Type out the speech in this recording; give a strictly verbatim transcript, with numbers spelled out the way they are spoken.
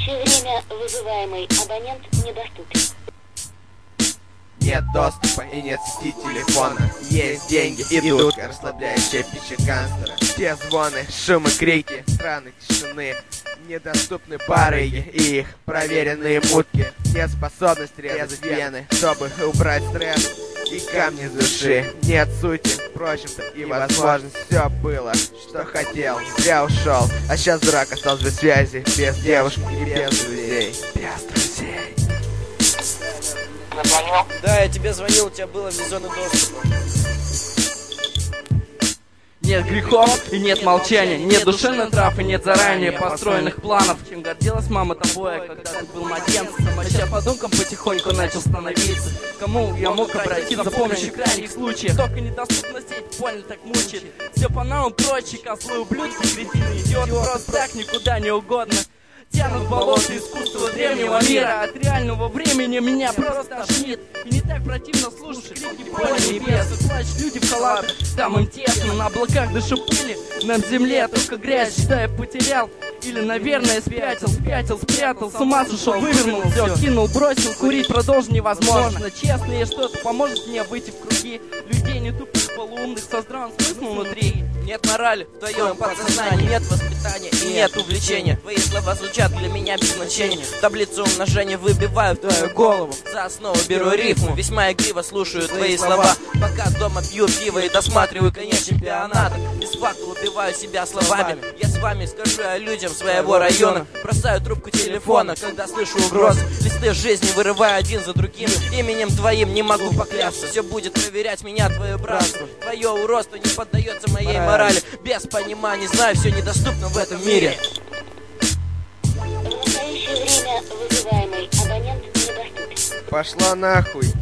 настоящее время вызываемый абонент недоступен. Нет доступа и нет сети телефона. Есть деньги, идут расслабляющая пища гангстера. Все звоны, шумы, крики, страны тишины. Недоступны барыги и их проверенные мутки. Нет способности резать вены, чтобы убрать стресс и камни с души. Нет сути, впрочем-то, и возможность. Все было, что хотел, зря ушел. А сейчас дурак остался без связи, без девушки и без друзей. Без друзей. Звонил? Да, я тебе звонил, у тебя было без зоны доступа. Нет грехов и нет молчания, нет душевных трав и нет заранее построенных планов. Чем гордилась мама тобой, когда ты был младенцем, а сейчас по думкам потихоньку начал становиться. Кому я мог обратиться за помощью в крайних случаях? Только недоступность сеть больно так мучает. Все по новым прочие козлы, ублюдки, кретины, идиоты, просто так никуда не угодно. Тянут болото искусства древнего мира. От реального времени меня просто тошнит. И не так противно слушать крики поля небес. И плачут люди в халатах, там им тесно. На облаках дышу пыли, на земле только грязь. Что я потерял? Или, наверное, спятил, спятил, спрятал, с ума сошел, вывернул все, кинул, бросил, курить продолжить невозможно. Честно, и что-то поможет мне выйти в круги людей не тупых, полуумных, со здравым смыслом внутри. Нет морали в твоем подсознании, нет воспитания и нет увлечения. Твои слова звучат для меня без значения. Таблицу умножения выбиваю в твою голову. За основу беру рифму, весьма игриво слушаю твои слова. Пока дома пью пиво и досматриваю конец чемпионата. Без факта убиваю себя словами. Я с вами скажу о людям своего района. Бросаю трубку телефона, когда слышу угрозы. Листы жизни вырываю один за другим. Именем твоим не могу поклясться. Все будет проверять меня твое братство. Твое уродство не поддается моей морали. Без понимания, знаю, все недоступно в этом мире. В настоящее время вызываемый абонент недоступен. Пошла нахуй.